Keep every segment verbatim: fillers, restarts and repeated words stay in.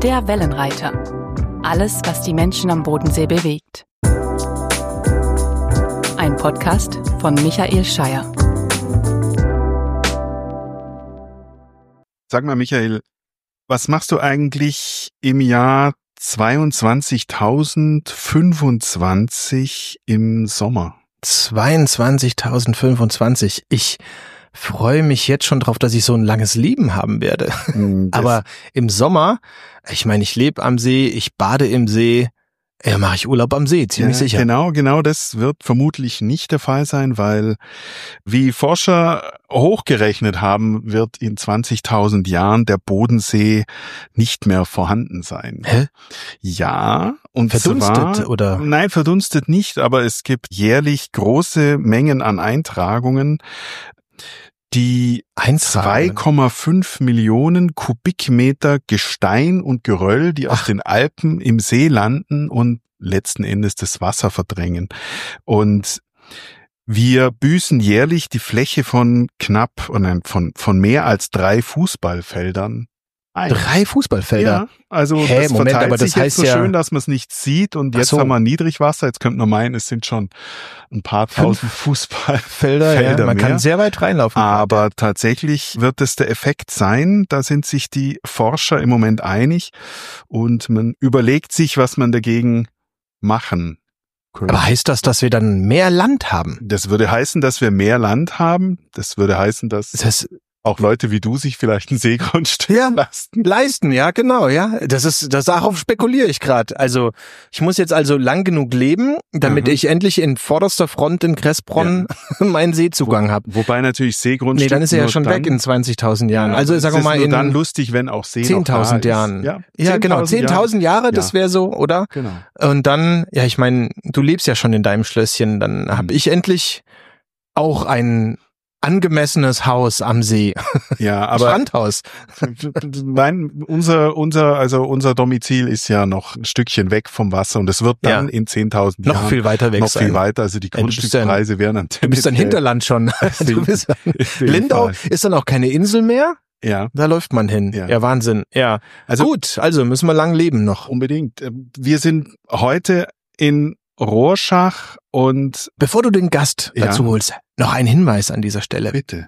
Der Wellenreiter. Alles, was die Menschen am Bodensee bewegt. Ein Podcast von Michael Scheier. Sag mal, Michael, was machst du eigentlich im Jahr zweiundzwanzigtausendfünfundzwanzig im Sommer? zweiundzwanzigtausendfünfundzwanzig. Ich freue mich jetzt schon drauf, dass ich so ein langes Leben haben werde. Mm, Aber im Sommer, ich meine, ich lebe am See, ich bade im See, ja, mache ich Urlaub am See, ziemlich ja, sicher. Genau, genau, das wird vermutlich nicht der Fall sein, weil wie Forscher hochgerechnet haben, wird in zwanzigtausend Jahren der Bodensee nicht mehr vorhanden sein. Hä? Ja, und verdunstet zwar, oder? Nein, verdunstet nicht, aber es gibt jährlich große Mengen an Eintragungen, die zwei Komma fünf Millionen Kubikmeter Gestein und Geröll, die Ach. aus den Alpen im See landen und letzten Endes das Wasser verdrängen. Und wir büßen jährlich die Fläche von knapp, nein, von, von mehr als drei Fußballfeldern ein. Drei Fußballfelder? Ja, also Hä, das Moment, verteilt aber das sich jetzt heißt so ja schön, dass man es nicht sieht und jetzt so. haben wir Niedrigwasser, jetzt könnte man meinen, es sind schon ein paar tausend Fußballfelder Felder, ja. Man mehr. kann sehr weit reinlaufen. Aber tatsächlich wird es der Effekt sein, da sind sich die Forscher im Moment einig und man überlegt sich, was man dagegen machen könnte. Aber heißt das, dass wir dann mehr Land haben? Das würde heißen, dass wir mehr Land haben, das würde heißen, dass... Das heißt, auch Leute wie du sich vielleicht ein Seegrundstück ja, leisten. Leisten, ja, genau, ja. Das ist, das darauf spekuliere ich gerade. Also, ich muss jetzt also lang genug leben, damit mhm. ich endlich in vorderster Front in Kressbronn ja. meinen Seezugang habe. Wo, wobei natürlich Seegrundstück. Nee, dann ist er ja schon dann, weg in zwanzigtausend Jahren. Ja, also, sagen wir mal in. in. dann lustig, wenn auch See zehntausend Jahren. Ja, ja genau, zehntausend Jahre, Jahre, das wäre so, oder? Genau. Und dann, ja, ich meine, du lebst ja schon in deinem Schlösschen, dann mhm. habe ich endlich auch ein angemessenes Haus am See. Ja, aber Strandhaus. Mein, unser, unser, also unser Domizil ist ja noch ein Stückchen weg vom Wasser und es wird dann ja. in zehntausend Jahren noch viel weiter weg noch sein. viel weiter. Also die Grundstückspreise wären dann. Du bist ein Hinterland schon. Du bist ein, Lindau ist dann auch keine Insel mehr. Ja. Da läuft man hin. Ja, ja Wahnsinn. Ja. Also gut. Also müssen wir lang leben noch. Unbedingt. Wir sind heute in Rorschach und bevor du den Gast ja. dazu holst, noch ein Hinweis an dieser Stelle. Bitte.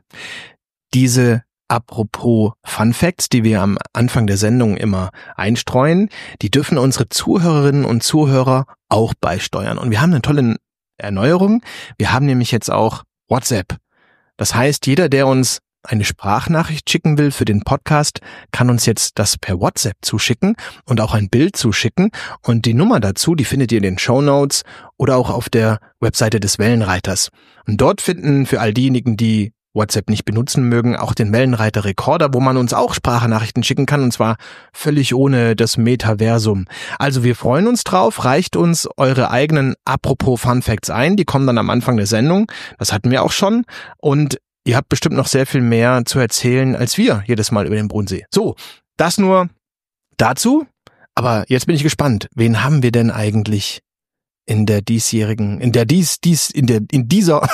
Diese apropos Fun Facts, die wir am Anfang der Sendung immer einstreuen, die dürfen unsere Zuhörerinnen und Zuhörer auch beisteuern. Und wir haben eine tolle Erneuerung. Wir haben nämlich jetzt auch WhatsApp. Das heißt, jeder, der uns eine Sprachnachricht schicken will für den Podcast, kann uns jetzt das per WhatsApp zuschicken und auch ein Bild zuschicken. Und die Nummer dazu, die findet ihr in den Shownotes oder auch auf der Webseite des Wellenreiters. Und dort finden für all diejenigen, die WhatsApp nicht benutzen mögen, auch den Wellenreiter Recorder, wo man uns auch Sprachnachrichten schicken kann, und zwar völlig ohne das Metaversum. Also wir freuen uns drauf, reicht uns eure eigenen apropos Fun Facts ein, die kommen dann am Anfang der Sendung, das hatten wir auch schon, und ihr habt bestimmt noch sehr viel mehr zu erzählen als wir jedes Mal über den Bodensee. So, das nur dazu. Aber jetzt bin ich gespannt. Wen haben wir denn eigentlich in der diesjährigen, in der dies, dies, in der, in dieser,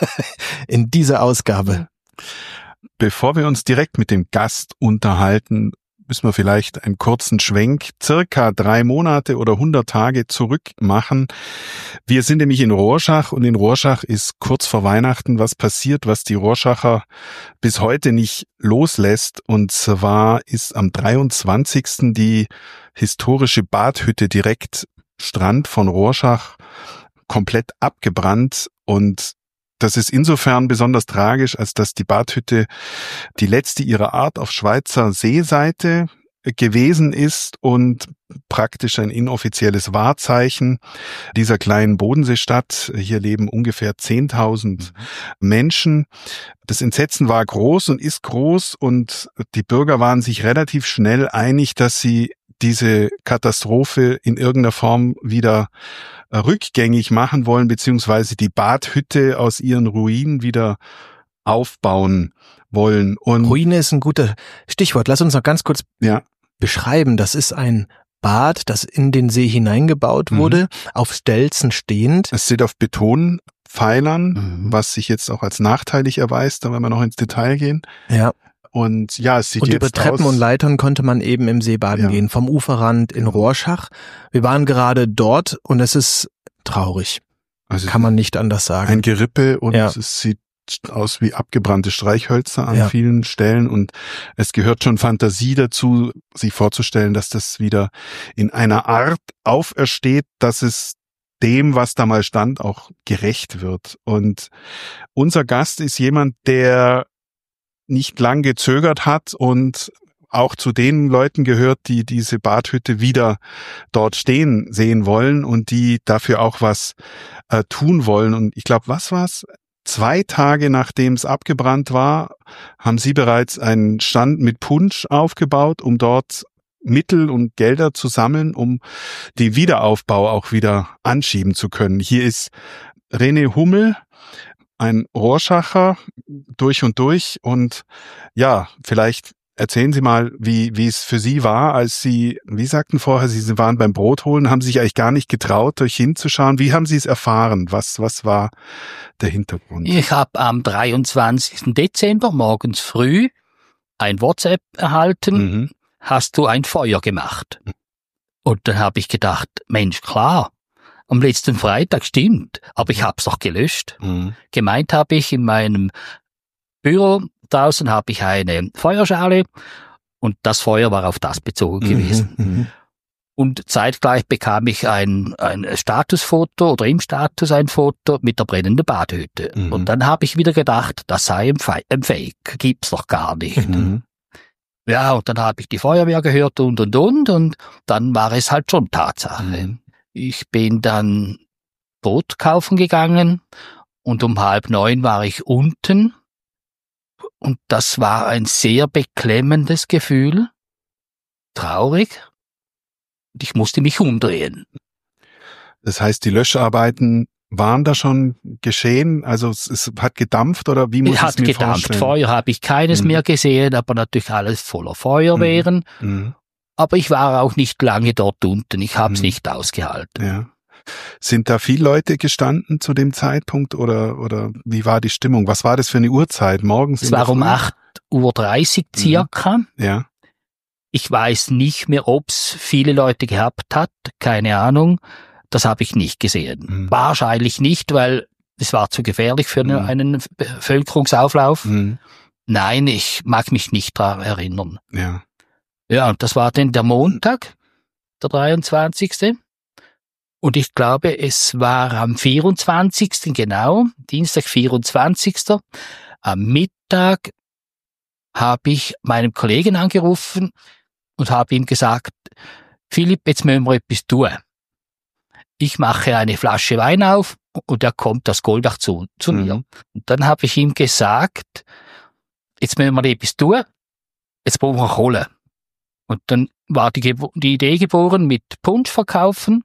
in dieser Ausgabe? Bevor wir uns direkt mit dem Gast unterhalten, müssen wir vielleicht einen kurzen Schwenk, circa drei Monate oder hundert Tage zurück machen. Wir sind nämlich in Rorschach und in Rorschach ist kurz vor Weihnachten was passiert, was die Rorschacher bis heute nicht loslässt. Und zwar ist am dreiundzwanzigsten die historische Badhütte direkt Strand von Rorschach komplett abgebrannt, und das ist insofern besonders tragisch, als dass die Badhütte die letzte ihrer Art auf Schweizer Seeseite gewesen ist und praktisch ein inoffizielles Wahrzeichen dieser kleinen Bodenseestadt. Hier leben ungefähr zehntausend mhm. Menschen. Das Entsetzen war groß und ist groß, und die Bürger waren sich relativ schnell einig, dass sie diese Katastrophe in irgendeiner Form wieder rückgängig machen wollen, beziehungsweise die Badhütte aus ihren Ruinen wieder aufbauen wollen. Und Ruine ist ein guter Stichwort. Lass uns noch ganz kurz ja. beschreiben. Das ist ein Bad, das in den See hineingebaut wurde, mhm. auf Stelzen stehend. Es steht auf Betonpfeilern, mhm. was sich jetzt auch als nachteilig erweist, da werden wir noch ins Detail gehen. Ja. Und ja, es sieht und jetzt über Treppen aus, und Leitern konnte man eben im See baden Ja. gehen, vom Uferrand in Rorschach. Wir waren gerade dort und es ist traurig, also kann man nicht anders sagen. ein Gerippe und Ja. es sieht aus wie abgebrannte Streichhölzer an Ja. vielen Stellen und es gehört schon Fantasie dazu, sich vorzustellen, dass das wieder in einer Art aufersteht, dass es dem, was da mal stand, auch gerecht wird. Und unser Gast ist jemand, der nicht lang gezögert hat und auch zu den Leuten gehört, die diese Badhütte wieder dort stehen sehen wollen und die dafür auch was äh, tun wollen. Und ich glaube, was war's? Zwei Tage nachdem es abgebrannt war, haben Sie bereits einen Stand mit Punsch aufgebaut, um dort Mittel und Gelder zu sammeln, um den Wiederaufbau auch wieder anschieben zu können. Hier ist René Hummel, ein Rorschacher durch und durch. Und ja, vielleicht erzählen Sie mal, wie wie es für Sie war, als Sie, wie sagten vorher, Sie waren beim Brot holen, haben sich eigentlich gar nicht getraut, durch hinzuschauen. Wie haben Sie es erfahren? Was was war der Hintergrund? Ich habe am dreiundzwanzigsten Dezember morgens früh ein WhatsApp erhalten, Mhm. hast du ein Feuer gemacht? Und dann habe ich gedacht, Mensch, klar, am letzten Freitag stimmt, aber ich habe es doch gelöscht. Mhm. Gemeint habe ich in meinem Büro, draußen habe ich eine Feuerschale und das Feuer war auf das bezogen gewesen. Mhm. Und zeitgleich bekam ich ein, ein Statusfoto oder im Status ein Foto mit der brennenden Badhütte. Mhm. Und dann habe ich wieder gedacht, das sei ein, Fe- ein Fake, gibt's doch gar nicht. Mhm. Ja, und dann habe ich die Feuerwehr gehört und und und und dann war es halt schon Tatsache. Mhm. Ich bin dann Brot kaufen gegangen und um halb neun war ich unten und das war ein sehr beklemmendes Gefühl, traurig und ich musste mich umdrehen. Das heißt, die Löscharbeiten waren da schon geschehen? Also es, es hat gedampft oder wie muss Es ich hat es mir gedampft, vorstellen? Feuer habe ich keines Mhm. mehr gesehen, aber natürlich alles voller Feuerwehren. Mhm. Aber ich war auch nicht lange dort unten, ich habe es Mhm. nicht ausgehalten. Ja. Sind da viele Leute gestanden zu dem Zeitpunkt oder oder wie war die Stimmung? Was war das für eine Uhrzeit? Morgens? Es in der war um Früh? acht Uhr dreißig circa. Ja. Ich weiß nicht mehr, ob's viele Leute gehabt hat, keine Ahnung. Das habe ich nicht gesehen. Mhm. Wahrscheinlich nicht, weil es war zu gefährlich für Mhm. einen Bevölkerungsauflauf. Mhm. Nein, ich mag mich nicht daran erinnern. Ja. Ja, und das war dann der Montag, der dreiundzwanzigste Und ich glaube, es war am vierundzwanzigsten genau, Dienstag vierundzwanzigsten Am Mittag habe ich meinem Kollegen angerufen und habe ihm gesagt, Philipp, jetzt müssen wir etwas tun. Ich mache eine Flasche Wein auf und er kommt aus Goldach zu, zu Mhm. mir. Und dann habe ich ihm gesagt, jetzt müssen wir etwas tun, jetzt brauchen wir Kohle. Und dann war die, Gebo- die Idee geboren mit Punsch verkaufen.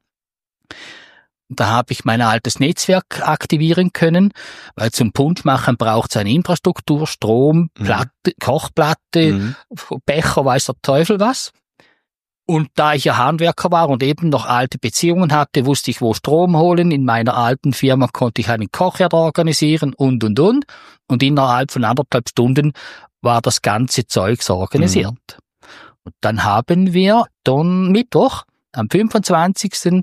Da habe ich mein altes Netzwerk aktivieren können, weil zum Punsch machen braucht es eine Infrastruktur, Strom, Mhm. Platte, Kochplatte, Mhm. Becher, weiß der Teufel was. Und da ich ja Handwerker war und eben noch alte Beziehungen hatte, wusste ich, wo Strom holen. In meiner alten Firma konnte ich einen Kochherd organisieren und, und, und. Und innerhalb von anderthalb Stunden war das ganze Zeugs organisiert. Mhm. Und dann haben wir dann Mittwoch, am fünfundzwanzigsten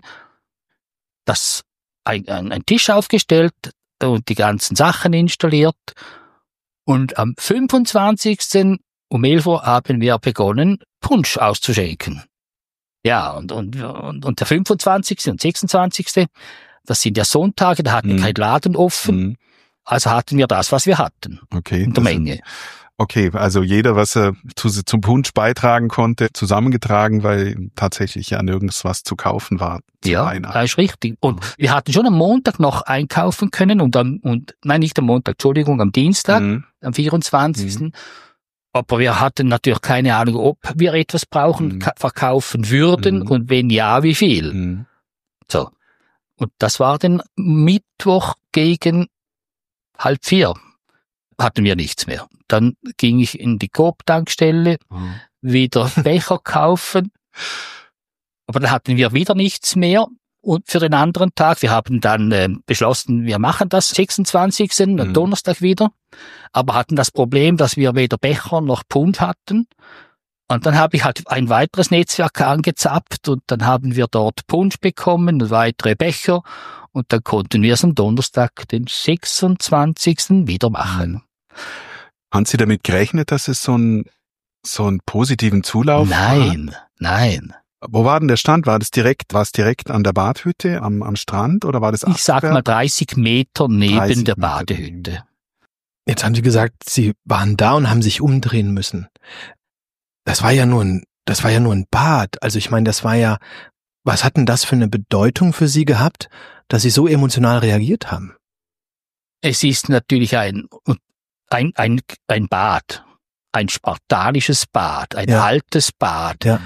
das ein, ein, ein Tisch aufgestellt und die ganzen Sachen installiert. Und am fünfundzwanzigsten um elf Uhr haben wir begonnen, Punsch auszuschenken. Ja, und, und, und, und der fünfundzwanzigste und sechsundzwanzigste das sind ja Sonntage, da hatten wir Mhm. kein Laden offen. Mhm. Also hatten wir das, was wir hatten. Okay. In der Das- Menge. Okay, also jeder, was er zu, zum Punsch beitragen konnte, zusammengetragen, weil tatsächlich ja nirgends was zu kaufen war. zu Ja, Weihnachten. das ist richtig. Und wir hatten schon am Montag noch einkaufen können und am, und, nein, nicht am Montag, Entschuldigung, am Dienstag, Mhm. am vierundzwanzigsten Aber wir hatten natürlich keine Ahnung, ob wir etwas brauchen, Mhm. ka- verkaufen würden Mhm. und wenn ja, wie viel. Mhm. So. Und das war dann Mittwoch gegen halb vier. Hatten wir nichts mehr. Dann ging ich in die Coop-Tankstelle, Mhm. wieder Becher kaufen. Aber dann hatten wir wieder nichts mehr. Und für den anderen Tag, wir haben dann äh, beschlossen, wir machen das sechsundzwanzigsten Mhm. Donnerstag wieder, aber hatten das Problem, dass wir weder Becher noch Pfund hatten. Und dann habe ich halt ein weiteres Netzwerk angezapft und dann haben wir dort Punsch bekommen und weitere Becher und dann konnten wir es am Donnerstag, den sechsundzwanzigsten wieder machen. Haben Sie damit gerechnet, dass es so einen so einen positiven Zulauf Nein, war? nein. Wo war denn der Stand? War das direkt, war es direkt an der Badhütte am, am Strand oder war das Ich sag mal dreißig Meter neben dreißig der Meter Badehütte. Jetzt haben Sie gesagt, Sie waren da und haben sich umdrehen müssen. Das war ja nur ein, das war ja nur ein Bad. Also ich meine, das war ja, was hat denn das für eine Bedeutung für Sie gehabt, dass Sie so emotional reagiert haben? Es ist natürlich ein, ein, ein, ein Bad, ein spartanisches Bad, ein Ja. altes Bad. Ja.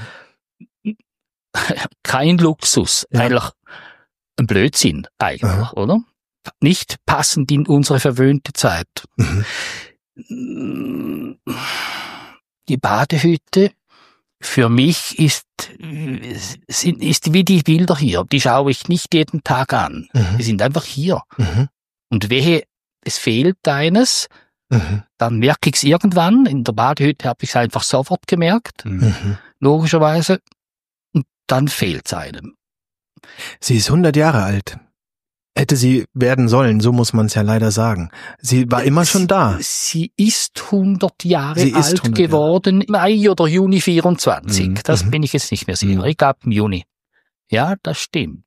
Kein Luxus, Ja. eigentlich ein Blödsinn eigentlich, Aha. oder? Nicht passend in unsere verwöhnte Zeit. Mhm. Die Badehütte für mich ist, sind, ist wie die Bilder hier. Die schaue ich nicht jeden Tag an. Mhm. Die sind einfach hier. Mhm. Und wehe, es fehlt eines, Mhm. dann merke ich es irgendwann. In der Badehütte habe ich es einfach sofort gemerkt, Mhm. Mhm. logischerweise. Und dann fehlt es einem. Sie ist hundert Jahre alt. Hätte sie werden sollen, so muss man es ja leider sagen. Sie war immer schon da. Sie ist hundert Jahre Sie ist alt hundert Jahre. geworden, im Mai oder Juni vierundzwanzig. Mhm. Das Mhm. bin ich jetzt nicht mehr sicher. Mhm. Ich glaube im Juni. Ja, das stimmt.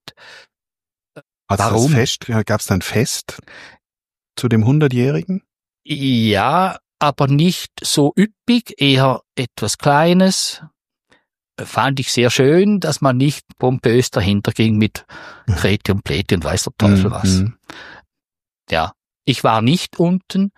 Hat's das Warum? Fest, gab es da ein Fest zu dem hundertjährigen? Ja, aber nicht so üppig, eher etwas Kleines. Fand ich sehr schön, dass man nicht pompös dahinter ging mit Kreti und Pleti und weiß der Teufel was. Mhm. Ja, ich war nicht unten,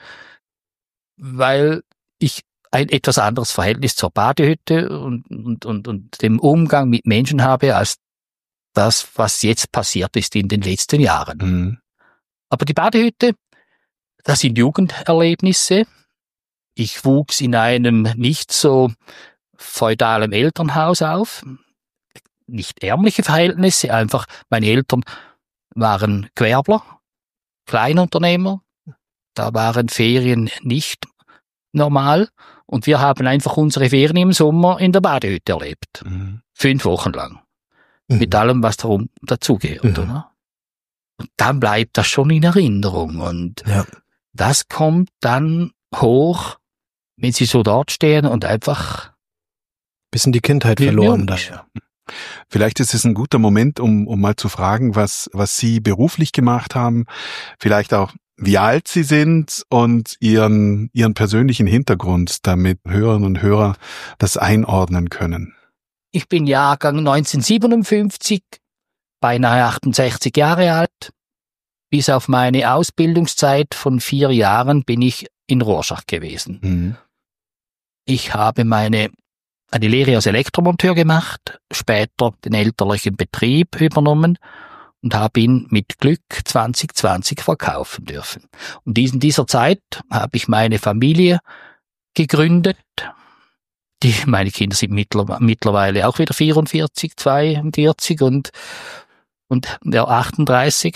weil ich ein etwas anderes Verhältnis zur Badehütte und, und, und, und dem Umgang mit Menschen habe, als das, was jetzt passiert ist in den letzten Jahren. Mhm. Aber die Badehütte, das sind Jugenderlebnisse. Ich wuchs in einem nicht so feudalen Elternhaus auf. Nicht ärmliche Verhältnisse, einfach meine Eltern waren Gewerbler, Kleinunternehmer. Da waren Ferien nicht normal und wir haben einfach unsere Ferien im Sommer in der Badehütte erlebt. Mhm. Fünf Wochen lang. Mhm. Mit allem, was darum dazugehört, Mhm. oder? Und dann bleibt das schon in Erinnerung und Ja. das kommt dann hoch, wenn sie so dort stehen und einfach Bis in die Kindheit Wie verloren. jung. Da. Vielleicht ist es ein guter Moment, um, um mal zu fragen, was, was Sie beruflich gemacht haben, vielleicht auch, wie alt Sie sind und Ihren, Ihren persönlichen Hintergrund, damit Hörerinnen und Hörer das einordnen können. Ich bin Jahrgang neunzehnhundertsiebenundfünfzig, beinahe achtundsechzig Jahre alt. Bis auf meine Ausbildungszeit von vier Jahren bin ich in Rorschach gewesen. Mhm. Ich habe meine eine Lehre als Elektromonteur gemacht, später den elterlichen Betrieb übernommen und habe ihn mit Glück zwanzig zwanzig verkaufen dürfen. Und in dieser Zeit habe ich meine Familie gegründet. Die, meine Kinder sind mittler, mittlerweile auch wieder vierundvierzig, zweiundvierzig und, und ja, achtunddreißig.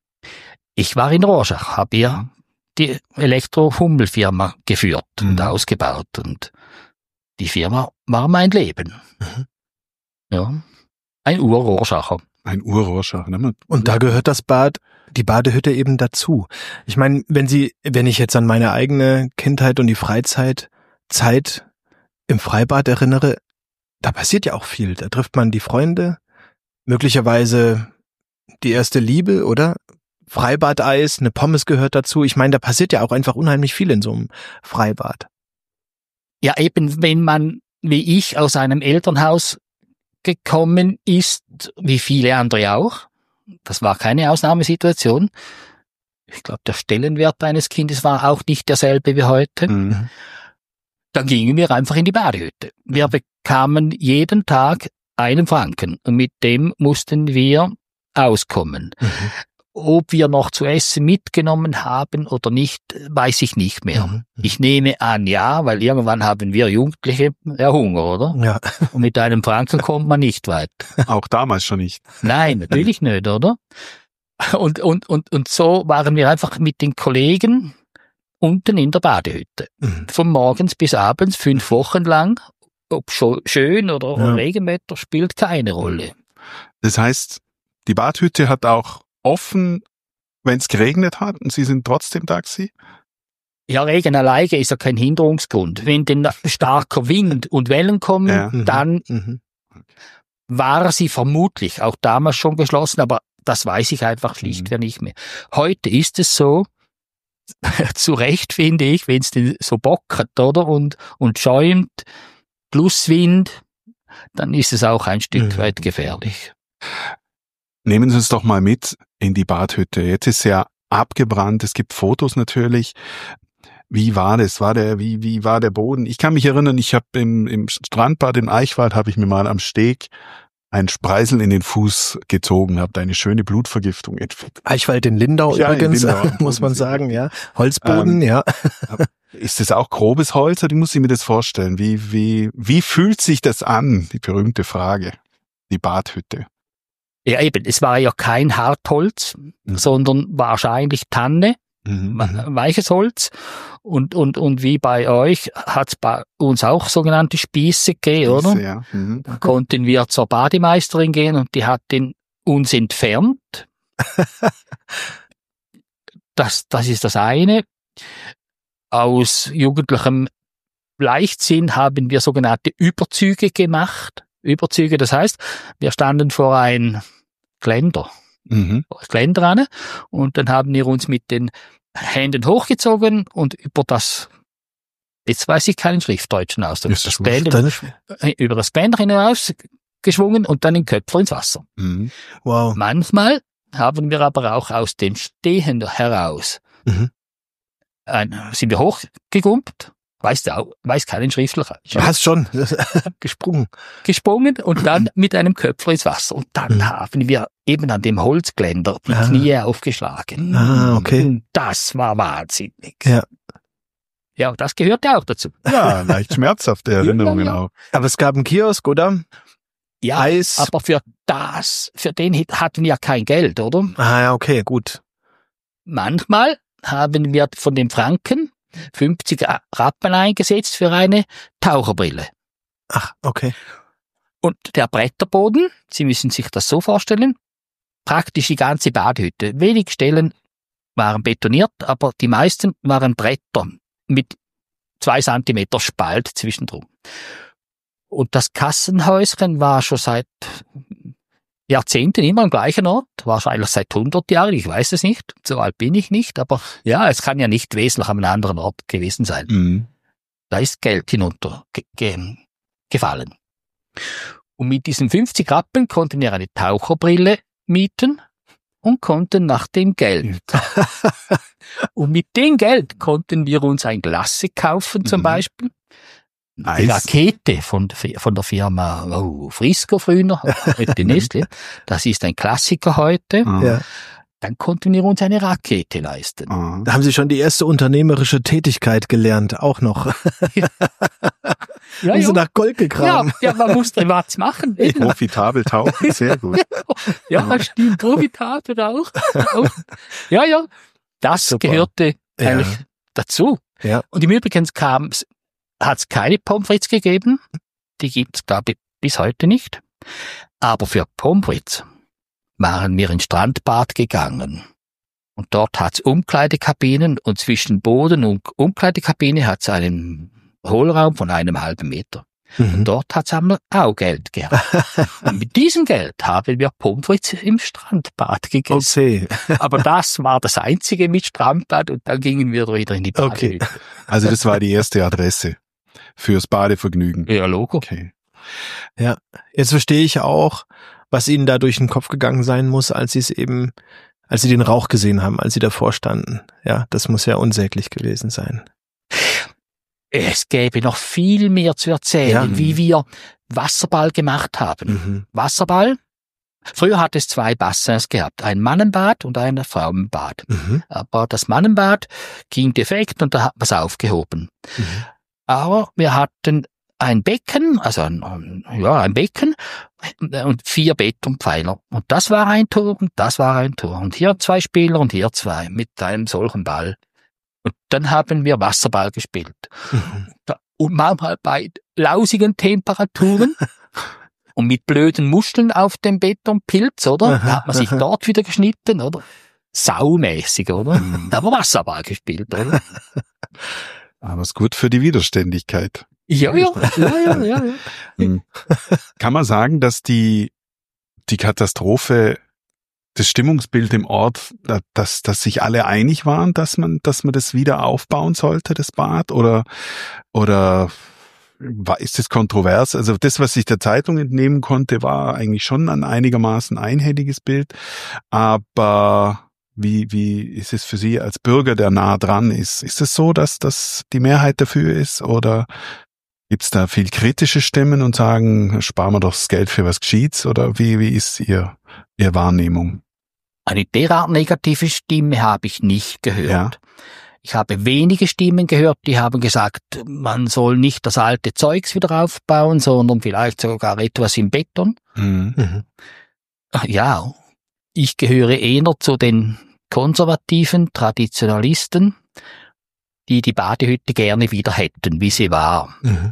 Ich war in Rorschach, habe hier die Elektro-Hummel-Firma geführt Mhm. und ausgebaut und die Firma war mein Leben. Mhm. Ja, ein Ur-Rorschacher. Ein Urrorschach. Ne? Und da gehört das Bad, die Badehütte eben dazu. Ich meine, wenn Sie, wenn ich jetzt an meine eigene Kindheit und die Freizeit, Zeit im Freibad erinnere, da passiert ja auch viel. Da trifft man die Freunde, möglicherweise die erste Liebe, oder? Freibadeis, eine Pommes gehört dazu. Ich meine, da passiert ja auch einfach unheimlich viel in so einem Freibad. Ja, eben, wenn man, wie ich, aus einem Elternhaus gekommen ist, wie viele andere auch, das war keine Ausnahmesituation. Ich glaube, der Stellenwert eines Kindes war auch nicht derselbe wie heute. Mhm. Dann gingen wir einfach in die Badehütte. Wir bekamen jeden Tag einen Franken und mit dem mussten wir auskommen. Mhm. ob wir noch zu essen mitgenommen haben oder nicht, weiß ich nicht mehr. Mhm. Ich nehme an, ja, weil irgendwann haben wir Jugendliche ja Hunger, oder? Ja. Und mit einem Franken kommt man nicht weit. Auch damals schon nicht. Nein, natürlich nicht, oder? Und, und, und, und so waren wir einfach mit den Kollegen unten in der Badehütte. Mhm. Von morgens bis abends, fünf Wochen lang. Ob schon schön oder Ja. Regenwetter, spielt keine Rolle. Das heißt, die Badhütte hat auch offen, wenn es geregnet hat und Sie sind trotzdem da gewesen? Ja, Regen alleine ist ja kein Hinderungsgrund. Wenn denn starker Wind und Wellen kommen, Ja. Mhm. dann Mhm. war sie vermutlich auch damals schon geschlossen, aber das weiß ich einfach schlichtweg nicht mehr. Heute ist es so, zu Recht finde ich, wenn es denn so bockert, oder, und, und schäumt, plus Wind, dann ist es auch ein Stück Mhm. weit gefährlich. Nehmen Sie uns doch mal mit in die Badhütte. Jetzt ist ja abgebrannt, es gibt Fotos natürlich. Wie war das? War der, wie, wie war der Boden? Ich kann mich erinnern, ich habe im, im Strandbad in Eichwald, habe ich mir mal am Steg einen Spreisel in den Fuß gezogen, habe da eine schöne Blutvergiftung entwickelt. Eichwald in Lindau Ja, in übrigens, Lindau am muss man Bodensee. sagen, ja. Holzboden, Ähm, ja. Ist das auch grobes Holz oder wie muss ich mir das vorstellen? Wie, wie, wie fühlt sich das an? Die berühmte Frage. Die Badhütte. Ja, eben, es war ja kein Hartholz, Mhm. sondern wahrscheinlich Tanne, Mhm. weiches Holz. Und, und, und wie bei euch hat es bei uns auch sogenannte Spieße gegeben, oder? Diese, ja. Mhm. Dann konnten wir zur Bademeisterin gehen und die hat den uns entfernt. Das, das ist das eine. Aus jugendlichem Leichtsinn haben wir sogenannte Überzüge gemacht. Überzüge, das heißt, wir standen vor ein Geländer, Mhm. Geländer an, und dann haben wir uns mit den Händen hochgezogen und über das, jetzt weiß ich keinen schriftdeutschen Ausdruck, Ist das das Geländer, Dann ist- äh, über das Geländer hinaus geschwungen und dann den Köpfer ins Wasser. Mhm. Wow. Manchmal haben wir aber auch aus dem Stehen heraus, Mhm. ein, sind wir hochgegumpt, weißt du auch, weiß keinen schriftlicher, Du hast schon gesprungen. gesprungen und dann mit einem Köpfer ins Wasser. Und dann Mhm. haben wir eben an dem Holzgeländer die Ah. Knie aufgeschlagen. Ah, okay. Und das war wahnsinnig. Ja. Ja, das gehörte auch dazu. Ja, leicht schmerzhafte Erinnerungen Ja, ja. auch. Aber es gab einen Kiosk, oder? Ja, Eis. aber für das, für den hatten wir kein Geld, oder? Ah, ja, okay, gut. Manchmal haben wir von den Franken fünfzig Rappen eingesetzt für eine Taucherbrille. Ach, okay. Und der Bretterboden, Sie müssen sich das so vorstellen, praktisch die ganze Badehütte. Wenig Stellen waren betoniert, aber die meisten waren Bretter mit zwei Zentimeter Spalt zwischendrin. Und das Kassenhäuschen war schon seit Jahrzehnten immer am gleichen Ort, wahrscheinlich seit hundert Jahren, ich weiß es nicht, so alt bin ich nicht, aber ja, es kann ja nicht wesentlich an einem anderen Ort gewesen sein. Mhm. Da ist Geld hinunter ge ge gefallen. Und mit diesen fünfzig Rappen konnten wir eine Taucherbrille mieten und konnten nach dem Geld. Und mit dem Geld konnten wir uns ein Glasse kaufen, zum Mhm. Beispiel. Die Eis. Rakete von, von der Firma oh, Frisco früher, heute Nestle. Das ist ein Klassiker heute. Ah. Ja. Dann konnten wir uns eine Rakete leisten. Ah. Da haben Sie schon die erste unternehmerische Tätigkeit gelernt, auch noch. Ja, Haben Sie ja. nach Gold Ja, gegraben. ja, man musste was machen. Eben. Profitabel tauchen, sehr gut. Ja, das stimmt. Profitabel auch. auch. Ja, ja. Das Super. gehörte Ja. eigentlich dazu. Ja. Und im Übrigen hat es keine Pommes frites gegeben. Die gibt's, glaube ich, bis heute nicht. Aber für Pommes frites waren wir ins Strandbad gegangen. Und dort hat's Umkleidekabinen und zwischen Boden und Umkleidekabine hat's einen Hohlraum von einem halben Meter. Mhm. Dort hat's einmal auch Geld gehabt. Und mit diesem Geld haben wir Pommes frites im Strandbad gegessen. Okay. Aber das war das einzige mit Strandbad und dann gingen wir wieder in die Okay. Badehütte. Also das war die erste Adresse fürs Badevergnügen. Ja, Logo. Okay. Ja, jetzt verstehe ich auch, was Ihnen da durch den Kopf gegangen sein muss, als Sie es eben, als Sie den Rauch gesehen haben, als Sie davor standen. Ja, das muss ja unsäglich gewesen sein. Es gäbe noch viel mehr zu erzählen, Ja. wie wir Wasserball gemacht haben. Mhm. Wasserball Früher hat es zwei Bassins gehabt, ein Mannenbad und ein Frauenbad. Mhm. Aber das Mannenbad ging defekt und da hat man es aufgehoben. Mhm. Aber wir hatten ein Becken, also ein, ja, ein Becken und vier Betonpfeiler. Und das war ein Tor und das war ein Tor. Und hier zwei Spieler und hier zwei mit einem solchen Ball. Und dann haben wir Wasserball gespielt. Mhm. Und manchmal bei lausigen Temperaturen und mit blöden Muscheln auf dem Betonpilz, oder? Aha, Da hat man sich aha. dort wieder geschnitten, oder? Saumäßig, oder? Mhm. Da haben wir Wasserball gespielt, oder? Aber ist gut für die Widerständigkeit. Ja, ja, ja, ja, ja. ja. Hm. Kann man sagen, dass die, die Katastrophe, das Stimmungsbild im Ort, dass, dass sich alle einig waren, dass man, dass man das wieder aufbauen sollte, das Bad? Oder, oder war, ist das kontrovers? Also das, was ich der Zeitung entnehmen konnte, war eigentlich schon ein einigermaßen einhelliges Bild. Aber wie, wie ist es für Sie als Bürger, der nah dran ist? Ist es so, dass das die Mehrheit dafür ist? Oder gibt's da viel kritische Stimmen und sagen, sparen wir doch das Geld für was Gescheites? Oder wie, wie ist Ihr, Ihre Wahrnehmung? Eine derart negative Stimme habe ich nicht gehört. Ja. Ich habe wenige Stimmen gehört, die haben gesagt, man soll nicht das alte Zeugs wieder aufbauen, sondern vielleicht sogar etwas im Beton. Mhm. Mhm. Ja, ich gehöre eher zu den konservativen Traditionalisten, die die Badehütte gerne wieder hätten, wie sie war. Mhm.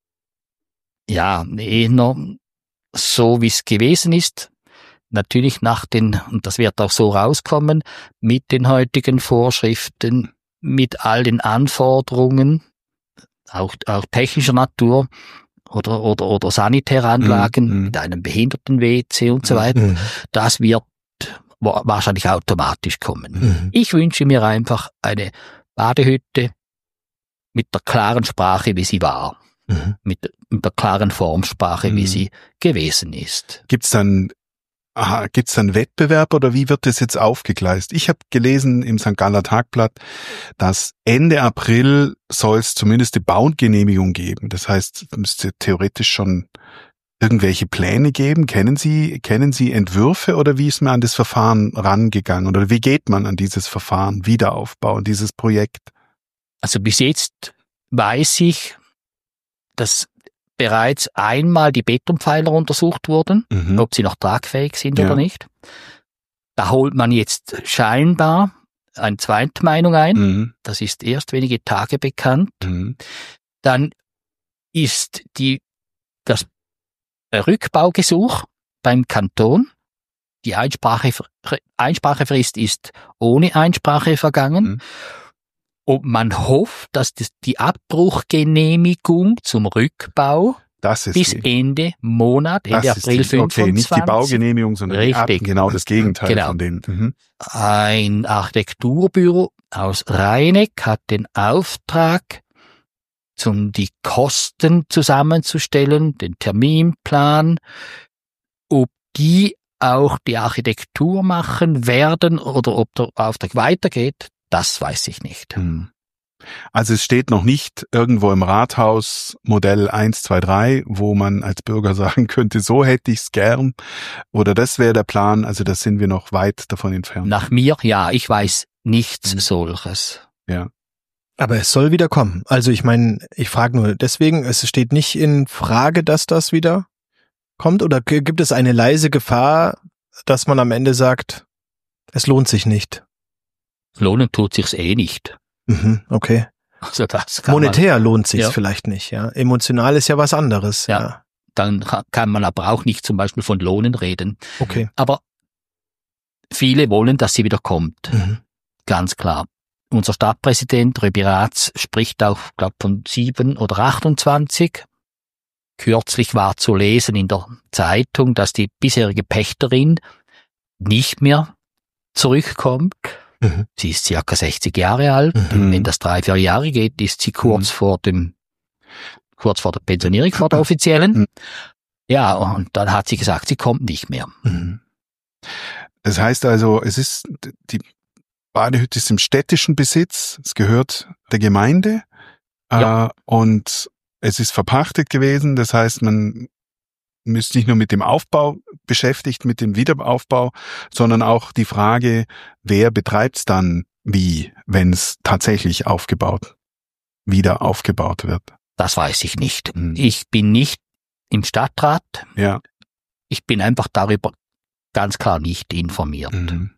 Ja, eher so, wie es gewesen ist. Natürlich nach den, und das wird auch so rauskommen, mit den heutigen Vorschriften, mit all den Anforderungen, auch, auch technischer Natur oder, oder, oder sanitäre Anlagen, Mhm. mit einem Behinderten-W C und so weiter. Mhm. Das wird wa- wahrscheinlich automatisch kommen. Mhm. Ich wünsche mir einfach eine Badehütte mit der klaren Sprache, wie sie war. Mhm. Mit, mit der klaren Formsprache, Mhm. wie sie gewesen ist. Gibt's dann, aha, gibt's dann Wettbewerb oder wie wird das jetzt aufgegleist? Ich habe gelesen im Sankt Galler Tagblatt, dass Ende April soll es zumindest die Baugenehmigung geben. Das heißt, es müsste theoretisch schon irgendwelche Pläne geben. Kennen Sie, kennen Sie Entwürfe oder wie ist man an das Verfahren rangegangen? Oder wie geht man an dieses Verfahren, Wiederaufbau, an dieses Projekt? Also bis jetzt weiß ich, dass bereits einmal die Betonpfeiler untersucht wurden, Mhm. ob sie noch tragfähig sind Ja. oder nicht. Da holt man jetzt scheinbar eine zweite Meinung ein. Mhm. Das ist erst wenige Tage bekannt. Mhm. Dann ist die, das Rückbaugesuch beim Kanton. Die Einsprache, Einsprachefrist ist ohne Einsprache vergangen. Mhm. Und man hofft, dass das, die Abbruchgenehmigung zum Rückbau Das ist bis die, Ende Monat, Ende das ist April die, fünfundzwanzig, okay, nicht die Baugenehmigung, sondern die Ab, Richtig. genau das Gegenteil Genau. von dem. Mhm. ein Architekturbüro aus Rheineck hat den Auftrag, um die Kosten zusammenzustellen, den Terminplan, ob die auch die Architektur machen werden oder ob der Auftrag weitergeht, das weiß ich nicht. Hm. Also es steht noch nicht irgendwo im Rathaus Modell eins, zwei, drei, wo man als Bürger sagen könnte, so hätte ich's gern oder das wäre der Plan. Also da sind wir noch weit davon entfernt. Nach mir, ja, ich weiß nichts Mhm. solches. Ja. Aber es soll wieder kommen. Also ich meine, ich frage nur deswegen, es steht nicht in Frage, dass das wieder kommt, oder g- gibt es eine leise Gefahr, dass man am Ende sagt, es lohnt sich nicht? Lohnen tut sich's eh nicht. Mhm, okay. Also das kann Monetär lohnt sich's Ja. vielleicht nicht, ja. Emotional ist ja was anderes, Ja. ja. man, dann kann man aber auch nicht zum Beispiel von Lohnen reden. Okay. Aber viele wollen, dass sie wieder kommt. Mhm. Ganz klar. Unser Stadtpräsident Röbi-Ratz spricht auch, glaube von sieben oder achtundzwanzig. Kürzlich war zu lesen in der Zeitung, dass die bisherige Pächterin nicht mehr zurückkommt. Mhm. Sie ist circa sechzig Jahre alt. Mhm. Wenn das drei, vier Jahre geht, ist sie kurz Mhm. vor dem, kurz vor der Pensionierung, vor der offiziellen. Mhm. Ja, und dann hat sie gesagt, sie kommt nicht mehr. Mhm. Das heißt also, es ist, die Badehütte ist im städtischen Besitz, es gehört der Gemeinde, Ja. äh, und es ist verpachtet gewesen, das heißt, man ist nicht nur mit dem Aufbau beschäftigt, mit dem Wiederaufbau, sondern auch die Frage, wer betreibt es dann wie, wenn es tatsächlich aufgebaut, wieder aufgebaut wird. Das weiß ich nicht. Hm. Ich bin nicht im Stadtrat. Ja. Ich bin einfach darüber ganz klar nicht informiert. Mhm.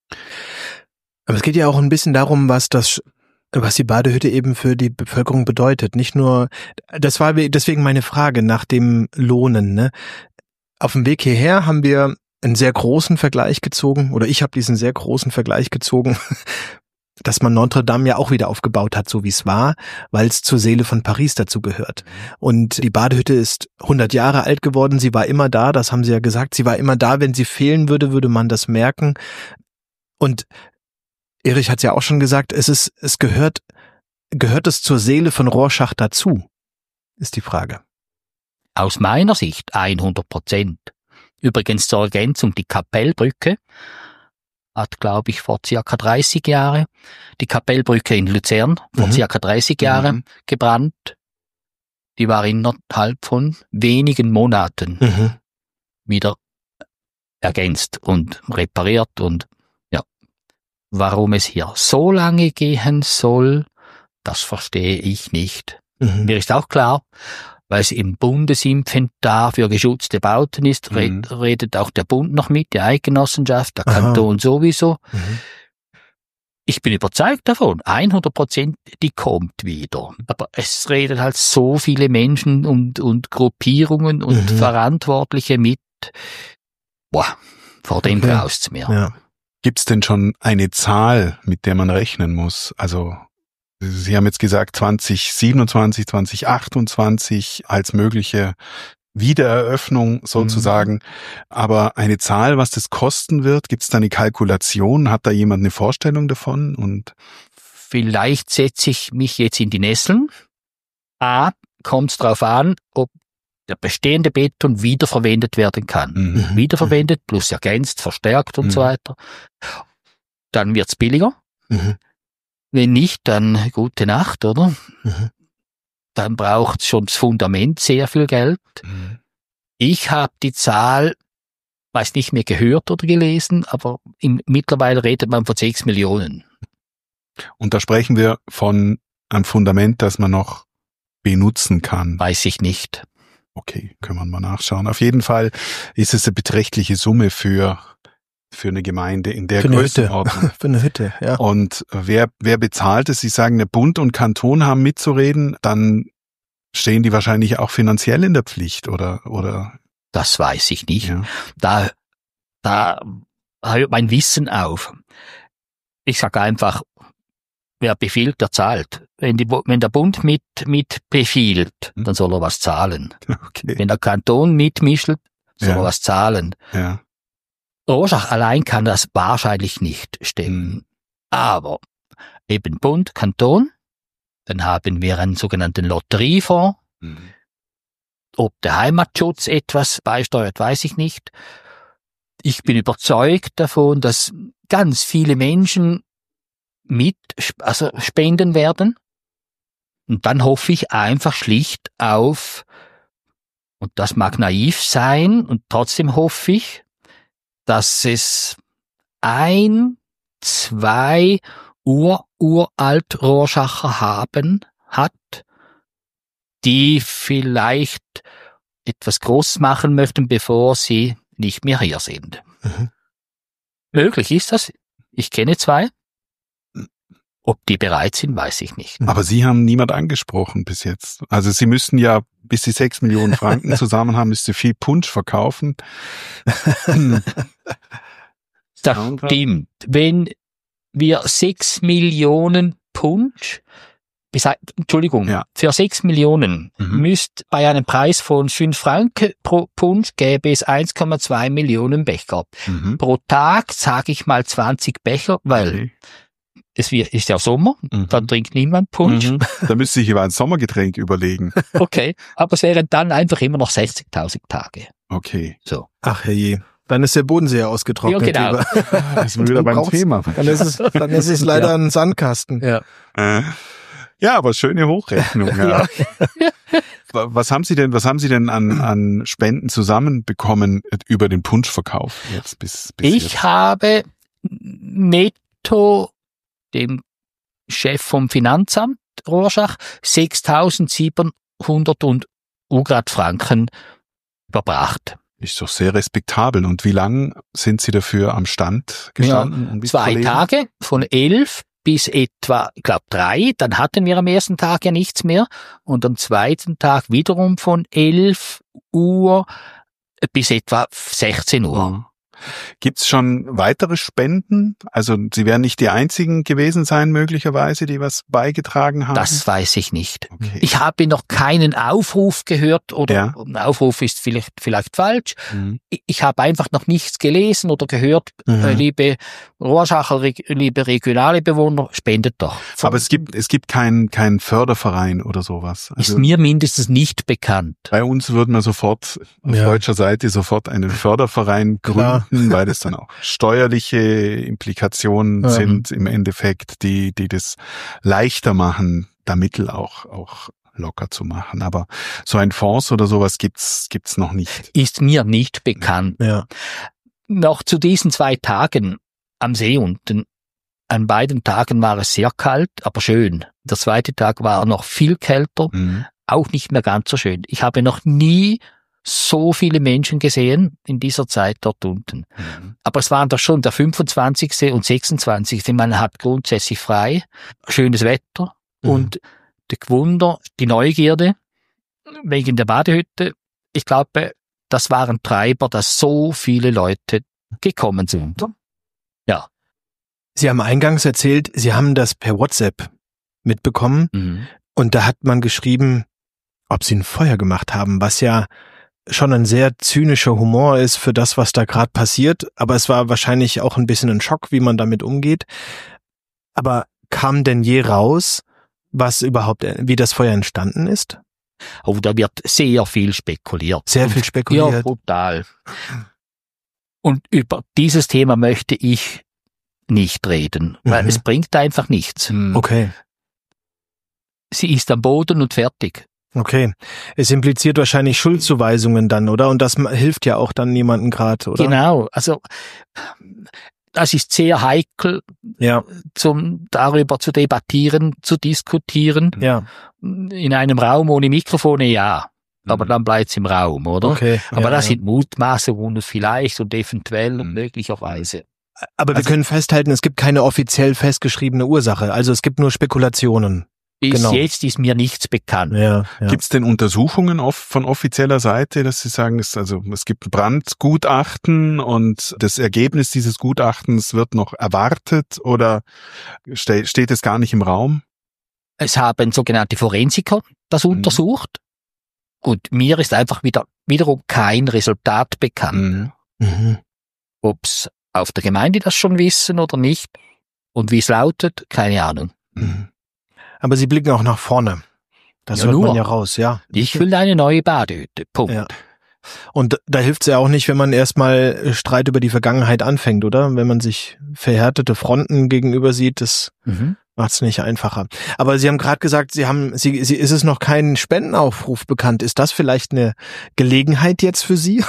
Aber es geht ja auch ein bisschen darum, was das, was die Badehütte eben für die Bevölkerung bedeutet. Nicht nur, das war deswegen meine Frage nach dem Lohnen, ne? Auf dem Weg hierher haben wir einen sehr großen Vergleich gezogen, oder ich habe diesen sehr großen Vergleich gezogen, dass man Notre Dame ja auch wieder aufgebaut hat, so wie es war, weil es zur Seele von Paris dazu gehört. Und die Badehütte ist hundert Jahre alt geworden, sie war immer da, das haben sie ja gesagt, sie war immer da, wenn sie fehlen würde, würde man das merken. Und Erich hat es ja auch schon gesagt, es ist, es gehört, gehört es zur Seele von Rorschach dazu, ist die Frage. Aus meiner Sicht hundert Prozent. Übrigens zur Ergänzung, die Kapellbrücke hat, glaube ich, vor circa dreißig Jahren, die Kapellbrücke in Luzern, vor mhm. circa dreißig Jahren mhm. gebrannt. Die war innerhalb von wenigen Monaten mhm. wieder ergänzt und repariert. Und ja, warum es hier so lange gehen soll, das verstehe ich nicht. Mhm. Mir ist auch klar, weil es im Bundesinventar für geschützte Bauten ist, mhm. redet auch der Bund noch mit, die Eidgenossenschaft, der Aha. Kanton sowieso. Mhm. Ich bin überzeugt davon, hundert Prozent, die kommt wieder. Aber es redet halt so viele Menschen und, und Gruppierungen und mhm. Verantwortliche mit. Boah, vor dem okay. graust's mir. Ja. Gibt's denn schon eine Zahl, mit der man rechnen muss? Also Sie haben jetzt gesagt zwanzig siebenundzwanzig, zwanzig achtundzwanzig als mögliche Wiedereröffnung sozusagen. Mhm. Aber eine Zahl, was das kosten wird, gibt es da eine Kalkulation? Hat da jemand eine Vorstellung davon? Und vielleicht setze ich mich jetzt in die Nesseln. A, kommt es darauf an, ob der bestehende Beton wiederverwendet werden kann. Mhm. Wiederverwendet, plus ergänzt, verstärkt und mhm. so weiter. Dann wird's billiger. Mhm. Wenn nicht, dann gute Nacht, oder? Mhm. Dann braucht schon das Fundament sehr viel Geld. Mhm. Ich habe die Zahl, weiß nicht mehr gehört oder gelesen, aber im, mittlerweile redet man von sechs Millionen. Und da sprechen wir von einem Fundament, das man noch benutzen kann. Weiß ich nicht. Okay, können wir mal nachschauen. Auf jeden Fall ist es eine beträchtliche Summe für für eine Gemeinde in der Größenordnung. Für eine Hütte, ja. Und wer, wer bezahlt es? Sie sagen, der Bund und Kanton haben mitzureden, dann stehen die wahrscheinlich auch finanziell in der Pflicht, oder, oder? Das weiß ich nicht. Ja. Da, da hört mein Wissen auf. Ich sage einfach, wer befiehlt, der zahlt. Wenn die, wenn der Bund mit, mit befiehlt, dann soll er was zahlen. Okay. Wenn der Kanton mitmischelt, soll ja. er was zahlen. Ja. Rorschach allein kann das wahrscheinlich nicht stemmen. Mhm. Aber eben Bund, Kanton, dann haben wir einen sogenannten Lotteriefonds. Mhm. Ob der Heimatschutz etwas beisteuert, weiß ich nicht. Ich bin überzeugt davon, dass ganz viele Menschen mit, also spenden werden. Und dann hoffe ich einfach schlicht auf, und das mag naiv sein, und trotzdem hoffe ich, dass es ein, zwei ur-uralt Rorschacher haben, hat, die vielleicht etwas groß machen möchten, bevor sie nicht mehr hier sind. Mhm. Möglich ist das. Ich kenne zwei. Ob die bereit sind, weiß ich nicht. Aber Sie haben niemand angesprochen bis jetzt. Also Sie müssten ja, bis Sie sechs Millionen Franken zusammen haben, müsst ihr viel Punsch verkaufen. Das stimmt. Wenn wir sechs Millionen Punsch, Entschuldigung, ja. für sechs Millionen mhm. müsst bei einem Preis von fünf Franken pro Punsch gäbe es eins Komma zwei Millionen Becher. Mhm. Pro Tag sage ich mal zwanzig Becher, weil okay. es ist ja Sommer, mhm. dann trinkt niemand Punsch. Mhm. Da müsste ich über ein Sommergetränk überlegen. Okay, aber es wären dann einfach immer noch sechzigtausend Tage. Okay. So. Ach herrje. Dann ist der Bodensee ausgetrocknet. Ja, genau. Das ist wieder beim Thema. Dann ist es, dann ist es leider ja. ein Sandkasten. Ja. Äh, Ja, aber schöne Hochrechnung. Ja. Was haben Sie denn, was haben Sie denn an, an Spenden zusammenbekommen über den Punschverkauf jetzt bis, bis Ich jetzt? habe netto dem Chef vom Finanzamt Rorschach sechstausendsiebenhundert und Ugrad Franken überbracht. Ist doch sehr respektabel. Und wie lang sind Sie dafür am Stand gestanden? Ja, um bis zwei zu leben? Tage von elf bis etwa, ich glaube drei. Dann hatten wir am ersten Tag ja nichts mehr. Und am zweiten Tag wiederum von elf Uhr bis etwa sechzehn Uhr. Ja. Gibt's schon weitere Spenden? Also Sie werden nicht die einzigen gewesen sein, möglicherweise, die was beigetragen haben? Das weiß ich nicht. Okay. Ich habe noch keinen Aufruf gehört oder Ja. ein Aufruf ist vielleicht, vielleicht falsch. Mhm. Ich, ich habe einfach noch nichts gelesen oder gehört. Mhm. Äh, liebe Rorschacher, reg- liebe regionale Bewohner, spendet doch. Von- Aber es gibt, es gibt keinen, keinen Förderverein oder sowas. ist mir mindestens nicht bekannt. Bei uns würde man sofort auf Ja. deutscher Seite sofort einen Förderverein Klar. gründen, weil es dann auch steuerliche Implikationen Ja. sind im Endeffekt, die, die das leichter machen, da Mittel auch, auch locker zu machen. Aber so ein Fonds oder sowas gibt's, gibt's noch nicht. Ist mir nicht bekannt. Ja. Noch zu diesen zwei Tagen am See unten. An beiden Tagen war es sehr kalt, aber schön. Der zweite Tag war noch viel kälter, Mhm. auch nicht mehr ganz so schön. Ich habe noch nie so viele Menschen gesehen in dieser Zeit dort unten. Mhm. Aber es waren doch schon der fünfundzwanzigste und sechsundzwanzigste Man hat grundsätzlich frei, schönes Wetter Mhm. und die Gewunder, die Neugierde wegen der Badehütte. Ich glaube, das waren Treiber, dass so viele Leute gekommen sind. Ja. Sie haben eingangs erzählt, Sie haben das per WhatsApp mitbekommen Mhm. und da hat man geschrieben, ob Sie ein Feuer gemacht haben, was ja schon ein sehr zynischer Humor ist für das, was da gerade passiert, aber es war wahrscheinlich auch ein bisschen ein Schock, wie man damit umgeht. Aber kam denn je raus, was überhaupt, wie das Feuer entstanden ist? Oh, da wird sehr viel spekuliert. Sehr viel Ja, spekuliert. brutal. Und über dieses Thema möchte ich nicht reden, weil Mhm. es bringt einfach nichts. Okay, Sie ist am Boden und fertig. okay. Es impliziert wahrscheinlich Schuldzuweisungen dann, oder? Und das ma- hilft ja auch dann niemandem gerade, oder? Genau, also das ist sehr heikel, Ja, zum darüber zu debattieren, zu diskutieren. ja, In einem Raum ohne Mikrofone, ja. Aber Mhm. dann bleibt's im Raum, oder? okay. Aber ja, das ja. sind Mutmaßungen und vielleicht und eventuell und Mhm. möglicherweise. Aber wir Also- können festhalten, es gibt keine offiziell festgeschriebene Ursache. Also es gibt nur Spekulationen. Bis Genau. jetzt ist mir nichts bekannt. Ja, ja. Gibt's denn Untersuchungen off- von offizieller Seite, dass Sie sagen, es, also, es gibt Brandgutachten und das Ergebnis dieses Gutachtens wird noch erwartet oder ste- steht es gar nicht im Raum? Es haben sogenannte Forensiker das Mhm. untersucht und mir ist einfach wieder wiederum kein Resultat bekannt. Mhm. Mhm. Ob's auf der Gemeinde das schon wissen oder nicht und wie es lautet, keine Ahnung. Mhm. Aber Sie blicken auch nach vorne. Das Ja, hört man nur. ja raus, ja. Ich will eine neue Badehütte. Punkt. Ja. Und da hilft's ja auch nicht, wenn man erstmal Streit über die Vergangenheit anfängt, oder? Wenn man sich verhärtete Fronten gegenüber sieht, das Mhm. macht's nicht einfacher. Aber Sie haben gerade gesagt, Sie haben, Sie, Sie, ist es noch kein Spendenaufruf bekannt? Ist das vielleicht eine Gelegenheit jetzt für Sie?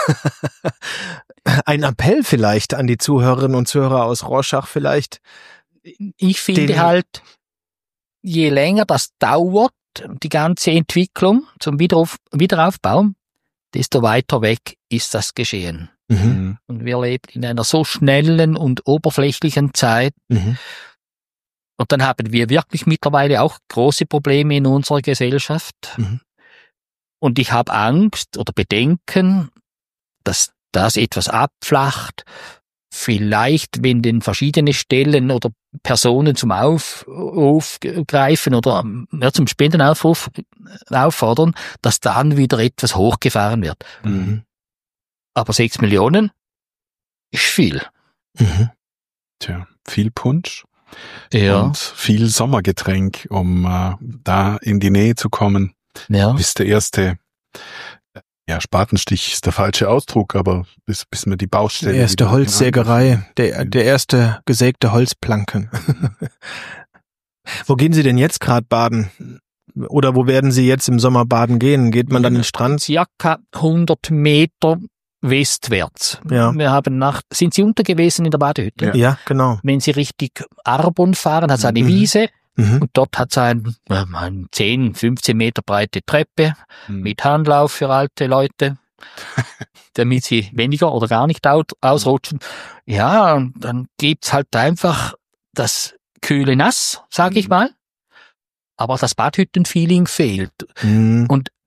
Ein Appell vielleicht an die Zuhörerinnen und Zuhörer aus Rorschach vielleicht? Ich finde Den- halt, je länger das dauert, die ganze Entwicklung zum Wiederauf Wiederaufbau, desto weiter weg ist das geschehen. Mhm. Und wir leben in einer so schnellen und oberflächlichen Zeit. Mhm. Und dann haben wir wirklich mittlerweile auch große Probleme in unserer Gesellschaft. Mhm. Und ich habe Angst oder Bedenken, dass das etwas abflacht. Vielleicht, wenn denn verschiedene Stellen oder Personen zum Auf, Aufgreifen oder ja, zum Spendenaufruf auffordern, dass dann wieder etwas hochgefahren wird. Mhm. Aber sechs Millionen ist viel. Mhm. Tja, viel Punsch Ja. und viel Sommergetränk, um äh, da in die Nähe zu kommen. Ja. Bis der erste, ja, Spatenstich ist der falsche Ausdruck, aber bis, bis man die Baustelle. Die erste wieder- Holzsägerei, der, der erste gesägte Holzplanken. Wo gehen Sie denn jetzt gerade baden? Oder wo werden Sie jetzt im Sommer baden gehen? Geht man dann in den Strand? Circa hundert Meter westwärts. Ja. Wir haben nach, sind Sie unter gewesen in der Badehütte? Ja. Ja, genau. Wenn Sie richtig Arbon fahren, hat es eine Mhm. Wiese Mhm. und dort hat es ein, ein zehn, fünfzehn Meter breite Treppe Mhm. mit Handlauf für alte Leute, damit sie weniger oder gar nicht au- ausrutschen. Ja, und dann gibt's halt einfach das kühle Nass, sage ich Mhm. mal. Aber das Badhütten-Feeling fehlt. Mhm.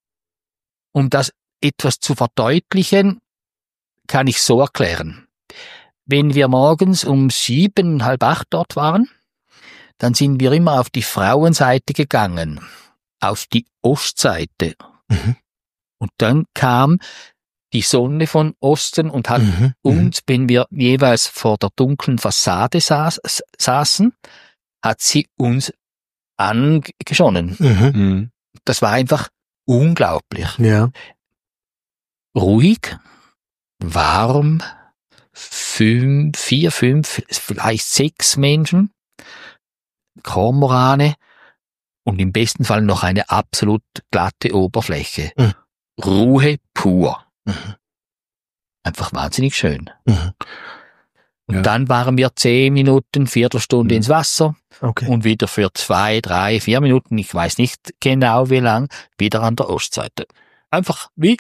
Um das etwas zu verdeutlichen, kann ich so erklären. Wenn wir morgens um sieben, halb acht dort waren, dann sind wir immer auf die Frauenseite gegangen, auf die Ostseite. Mhm. Und dann kam die Sonne von Osten und hat Mhm. uns, wenn wir jeweils vor der dunklen Fassade saß, saßen, hat sie uns angeschonnen. Mhm. Mhm. Das war einfach unglaublich. Ja. Ruhig, warm, fünf, vier, fünf, vielleicht sechs Menschen, Kormorane und im besten Fall noch eine absolut glatte Oberfläche. Mhm. Ruhe pur. Mhm. Einfach wahnsinnig schön. Mhm. Und Ja. dann waren wir zehn Minuten, Viertelstunde Mhm. ins Wasser Okay. und wieder für zwei, drei, vier Minuten, ich weiß nicht genau wie lang, wieder an der Ostseite. Einfach wie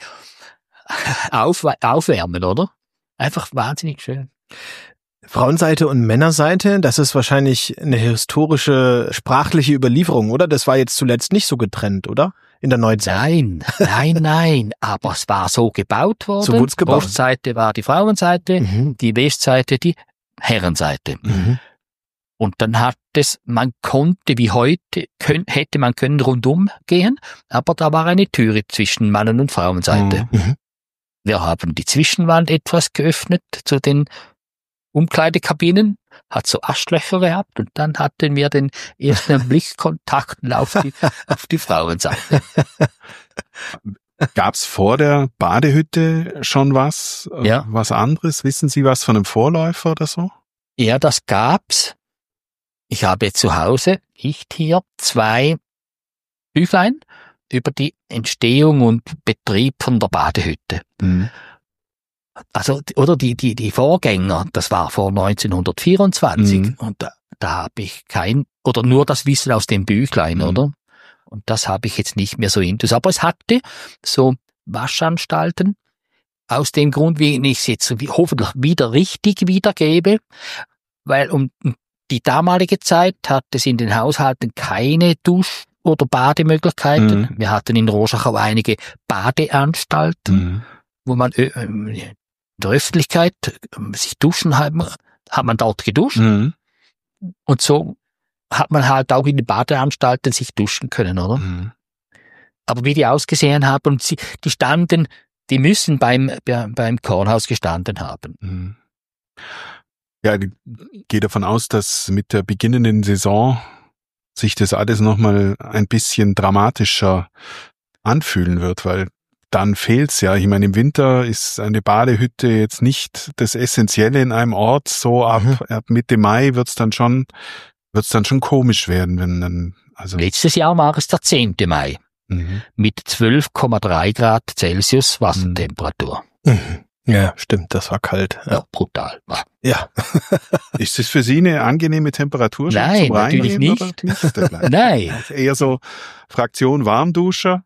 auf, aufwärmen, oder? Einfach wahnsinnig schön. Frauenseite und Männerseite, das ist wahrscheinlich eine historische, sprachliche Überlieferung, oder? Das war jetzt zuletzt nicht so getrennt, oder? In der Neuzeit. Nein, nein, nein, aber es war so gebaut worden. So wurd's gebaut. Ostseite war die Frauenseite, Mhm. die Westseite die Herrenseite. Mhm. Und dann hat es, man konnte wie heute, könnt, hätte man können rundum gehen, aber da war eine Türe zwischen Mannen- und Frauenseite. Mhm. Wir haben die Zwischenwand etwas geöffnet zu den Umkleidekabinen, hat so Aschlöcher gehabt und dann hatten wir den ersten Blickkontakt auf die, auf die Frauenseite. Gab's vor der Badehütte schon was? äh, Ja. Was anderes? Wissen Sie was von einem Vorläufer oder so? Ja, das gab's. Ich habe zu Hause, nicht hier, zwei Büchlein über die Entstehung und Betrieb von der Badehütte. Mhm. Also, oder die, die, die Vorgänger, das war vor neunzehnhundertvierundzwanzig. Mhm. Und da, da habe ich kein, oder nur das Wissen aus dem Büchlein, Mhm. oder? Und das habe ich jetzt nicht mehr so intus. Aber es hatte so Waschanstalten, aus dem Grund, wie ich es jetzt wie- hoffentlich wieder richtig wiedergebe, weil um die damalige Zeit hat es in den Haushalten keine Dusch- oder Bademöglichkeiten. Mhm. Wir hatten in Roschachau einige Badeanstalten, Mhm. wo man äh, in der Öffentlichkeit äh, sich duschen hat, hat man dort geduscht Mhm. und so hat man halt auch in den Badeanstalten sich duschen können, oder? Mhm. Aber wie die ausgesehen haben und sie, die standen, die müssen beim, beim Kornhaus gestanden haben. Mhm. Ja, ich gehe davon aus, dass mit der beginnenden Saison sich das alles nochmal ein bisschen dramatischer anfühlen wird, weil dann fehlt's ja. Ich meine, im Winter ist eine Badehütte jetzt nicht das Essentielle in einem Ort. So ab, Mhm. ab Mitte Mai wird's dann schon, wird's dann schon komisch werden, wenn dann, also. Letztes Jahr war es der zehnte Mai Mhm. mit zwölf Komma drei Grad Celsius Wassertemperatur. Mhm. Ja, stimmt, das war kalt. Ja, Ja. brutal. Ja. Ist das für Sie eine angenehme Temperatur schon Nein, zum natürlich Reingehen, nicht. oder nicht dergleichen? Nein, Eher so Fraktion Warmduscher?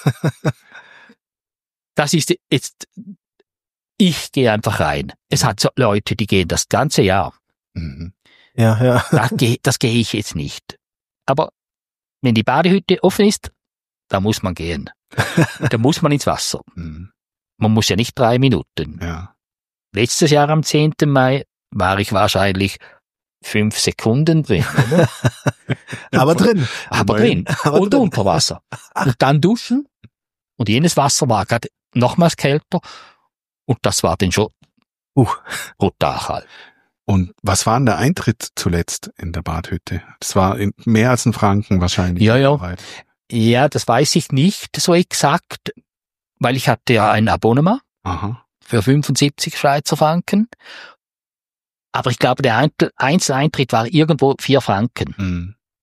das ist jetzt, ich gehe einfach rein. Es hat so Leute, die gehen das ganze Jahr. Mhm. Ja, ja. Das gehe, das gehe ich jetzt nicht. Aber wenn die Badehütte offen ist, da muss man gehen. Da muss man ins Wasser. Mhm. Man muss ja nicht drei Minuten. Ja. Letztes Jahr am zehnten Mai war ich wahrscheinlich fünf Sekunden drin. Oder? Aber drin. Aber Immerhin. drin. Aber und drin. unter Wasser. Und dann duschen. Und jenes Wasser war gerade nochmals kälter. Und das war dann schon Uh. brutal kalt. Und was war denn der Eintritt zuletzt in der Badhütte? Das war in mehr als ein Franken wahrscheinlich. Ja, ja. mittlerweile. Ja, das weiß ich nicht so exakt, weil ich hatte ja ein Abonnement Aha. für fünfundsiebzig Schweizer Franken. Aber ich glaube, der Einzel- Einzeleintritt war irgendwo vier Franken. Mhm.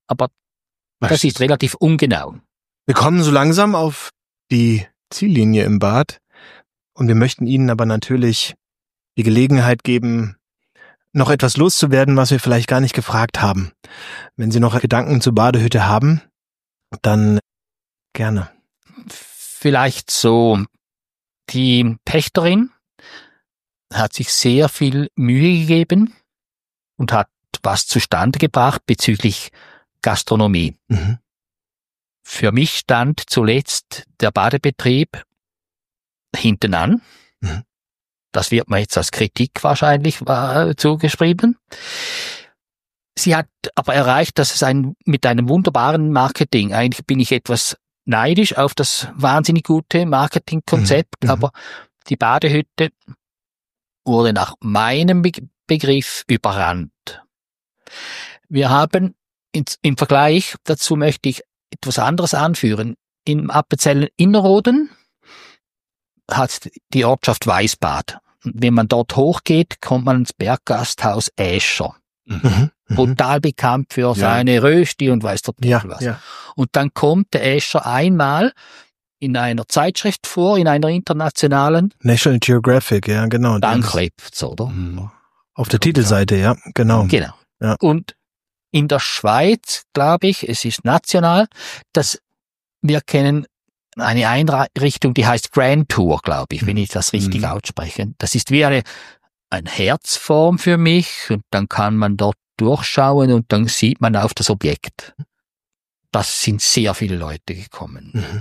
aber das ist relativ ungenau. Wir kommen so langsam auf die Ziellinie im Bad und wir möchten Ihnen aber natürlich die Gelegenheit geben, noch etwas loszuwerden, was wir vielleicht gar nicht gefragt haben. Wenn Sie noch Gedanken zur Badehütte haben, dann gerne. Vielleicht so, die Pächterin hat sich sehr viel Mühe gegeben und hat was zustande gebracht bezüglich Gastronomie. Mhm. Für mich stand zuletzt der Badebetrieb hinten an. Mhm. Das wird mir jetzt als Kritik wahrscheinlich äh, zugeschrieben. Sie hat aber erreicht, dass es ein, mit einem wunderbaren Marketing, eigentlich bin ich etwas neidisch auf das wahnsinnig gute Marketingkonzept, mhm. aber die Badehütte wurde nach meinem Be- Begriff überrannt. Wir haben ins, im Vergleich dazu möchte ich etwas anderes anführen. Im Appenzell Innerrhoden hat die Ortschaft Weißbad. Wenn man dort hochgeht, kommt man ins Berggasthaus Äscher. Mhm. Brutal bekannt für Ja. seine Rösti und weiß dort Ja, nicht was. ja. Und dann kommt der Äscher einmal in einer Zeitschrift vor, in einer internationalen, National Geographic, ja, genau. dann Das- klebt's, oder? Mhm. Auf der Titelseite, ja, genau. Genau. Ja. Und in der Schweiz, glaube ich, es ist national, dass wir kennen eine Einrichtung, die heißt Grand Tour, glaube ich, wenn ich das richtig Mhm. ausspreche. Das ist wie eine, eine Herzform für mich und dann kann man dort durchschauen und dann sieht man auf das Objekt. Das sind sehr viele Leute gekommen. Mhm.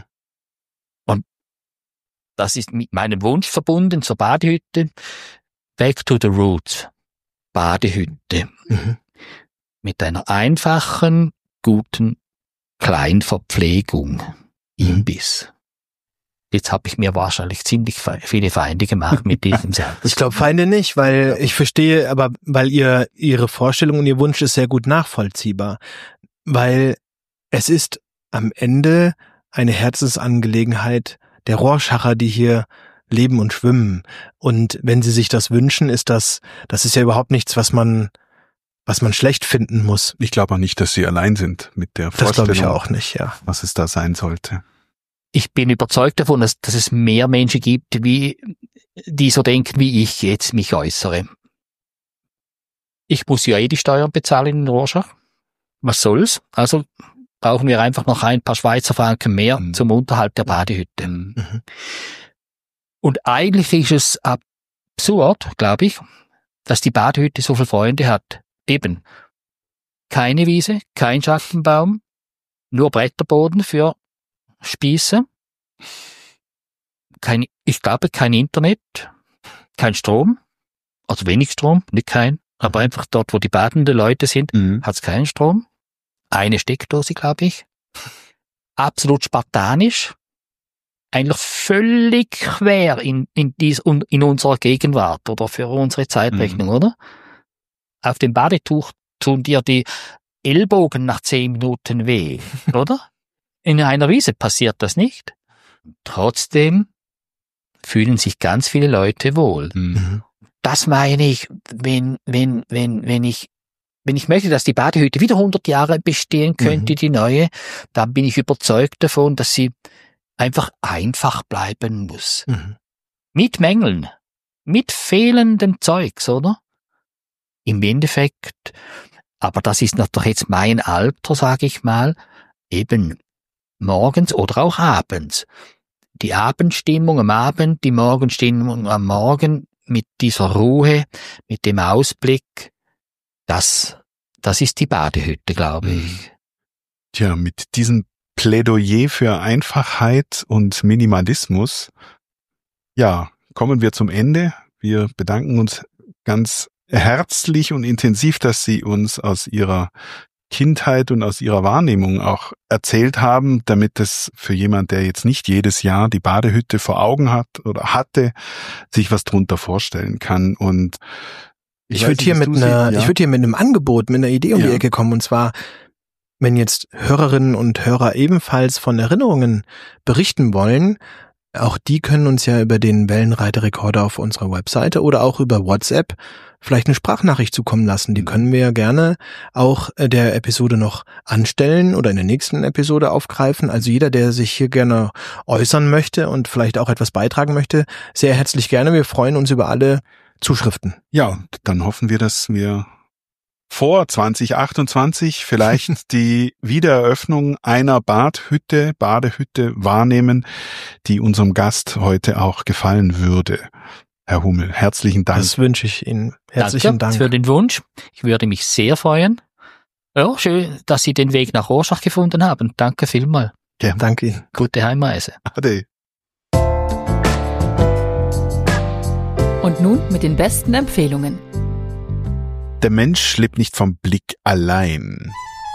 Das ist mit meinem Wunsch verbunden zur Badehütte. Back to the roots. Badehütte. Mhm. Mit einer einfachen, guten Kleinverpflegung. Imbiss. Jetzt habe ich mir wahrscheinlich ziemlich fe- viele Feinde gemacht mit diesem Satz. Ich glaube Feinde nicht, weil ich verstehe, aber weil ihr ihre Vorstellung und ihr Wunsch ist sehr gut nachvollziehbar, weil es ist am Ende eine Herzensangelegenheit der Rorschacher, die hier leben und schwimmen. Und wenn sie sich das wünschen, ist das, das ist ja überhaupt nichts, was man, was man schlecht finden muss. Ich glaube auch nicht, dass Sie allein sind mit der Das glaube Vorstellung, ich auch nicht, ja. was es da sein sollte. Ich bin überzeugt davon, dass, dass es mehr Menschen gibt, wie, die so denken, wie ich jetzt mich äußere. Ich muss ja eh die Steuern bezahlen in Rorschach. Was soll's? Also brauchen wir einfach noch ein paar Schweizer Franken mehr Mhm. zum Unterhalt der Badehütte. Mhm. Und eigentlich ist es absurd, glaube ich, dass die Badehütte so viele Freunde hat. Eben keine Wiese, kein Schattenbaum, nur Bretterboden für Spieße, kein, ich glaube kein Internet, kein Strom, also wenig Strom, nicht kein, aber einfach dort, wo die badenden Leute sind, Mhm. hat es keinen Strom. Eine Steckdose, glaube ich. Absolut spartanisch. Eigentlich völlig quer in, in, dies, in unserer Gegenwart oder für unsere Zeitrechnung, Mhm. oder? Auf dem Badetuch tun dir die Ellbogen nach zehn Minuten weh, oder? In einer Wiese passiert das nicht. Trotzdem fühlen sich ganz viele Leute wohl. Mhm. Das meine ich, wenn, wenn, wenn, wenn ich, wenn ich möchte, dass die Badehütte wieder hundert Jahre bestehen könnte, Mhm. die neue, dann bin ich überzeugt davon, dass sie einfach einfach bleiben muss. Mhm. Mit Mängeln, mit fehlendem Zeugs, oder? Im Endeffekt, aber das ist natürlich jetzt mein Alter, sage ich mal, eben morgens oder auch abends. Die Abendstimmung am Abend, die Morgenstimmung am Morgen, mit dieser Ruhe, mit dem Ausblick, das, das ist die Badehütte, glaube Mhm. ich. Tja, mit diesem Plädoyer für Einfachheit und Minimalismus, ja, kommen wir zum Ende. Wir bedanken uns ganz herzlich und intensiv, dass Sie uns aus Ihrer Kindheit und aus Ihrer Wahrnehmung auch erzählt haben, damit es für jemand, der jetzt nicht jedes Jahr die Badehütte vor Augen hat oder hatte, sich was drunter vorstellen kann. Und Ich weiß würde hier nicht, mit was du einer, sie- ja? ich würde hier mit einem Angebot, mit einer Idee um Ja. die Ecke kommen, und zwar, wenn jetzt Hörerinnen und Hörer ebenfalls von Erinnerungen berichten wollen, auch die können uns ja über den Wellenreiterrekorder auf unserer Webseite oder auch über WhatsApp vielleicht eine Sprachnachricht zukommen lassen. Die können wir ja gerne auch der Episode noch anstellen oder in der nächsten Episode aufgreifen. Also jeder, der sich hier gerne äußern möchte und vielleicht auch etwas beitragen möchte, sehr herzlich gerne. Wir freuen uns über alle Zuschriften. Ja, dann hoffen wir, dass wir vor zwanzig achtundzwanzig vielleicht die Wiedereröffnung einer Badhütte, Badehütte wahrnehmen, die unserem Gast heute auch gefallen würde. Herr Hummel, herzlichen Dank. Das wünsche ich Ihnen. Herzlichen Danke Dank. für den Wunsch. Ich würde mich sehr freuen. Ja, schön, dass Sie den Weg nach Rorschach gefunden haben. Danke vielmals. Gerne. Danke Ihnen. Gute Heimreise. Ade. Und nun mit den besten Empfehlungen. Der Mensch lebt nicht vom Blick allein.